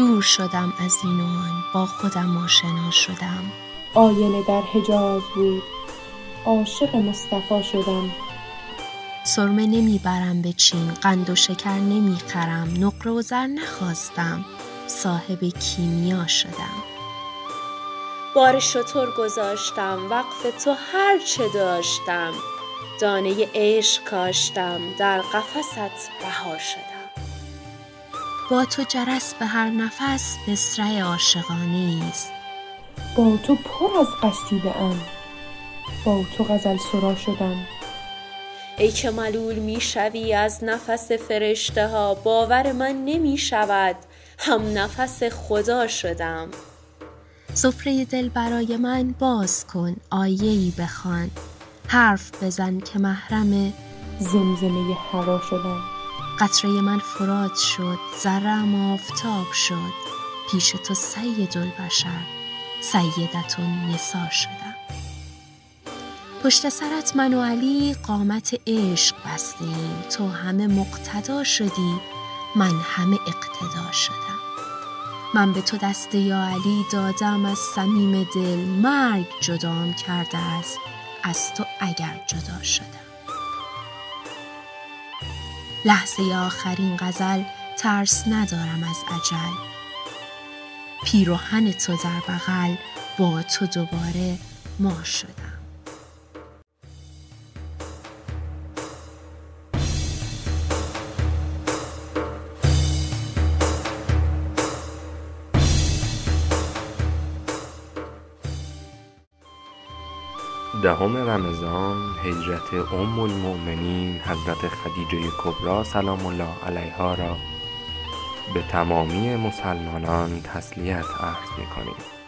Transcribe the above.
دور شدم از این و آن، با خودم آشنا شدم. آینه در حجاز بود، عاشق مصطفی شدم. سرمه نمیبرم به چین، قند و شکر نمیخرم، نقره و زر نخواستم، صاحب کیمیا شدم. بار شتر گذاشتم، وقف تو هر چه داشتم، دانه عشق کاشتم، در قفست رها شدم. با تو جرس به هر نفس مصرع عاشقانه است. با تو پر از قصیده ام، با تو غزل سرا شدم. ای که ملول میشوی از نفس فرشته ها، باور من نمیشود هم نفس خدا شدم. سفره دل برای من باز کن، آیه‌ای بخوان، حرف بزن که محرم زمزمه هوا شدم. قطره من فرات شد، ذره‌ام آفتاب شد، پیش تو سید البشر سیدة النساء شدم. پشت سرت من و علی قامت عشق بستیم، تو همه مقتدا شدی، من همه اقتدا شدم. من به تو دست یا علی دادم، از صمیم دل مرگ جدام کرده است از تو اگر جدا شدم. لحظه آخرین غزل ترس ندارم از اجل، پیراهن تو در بغل با تو دوباره ما شدم. دهم رمضان، هجرت ام المؤمنین حضرت خدیجه کبری سلام الله علیها را به تمامی مسلمانان تسلیت عرض می‌کنیم.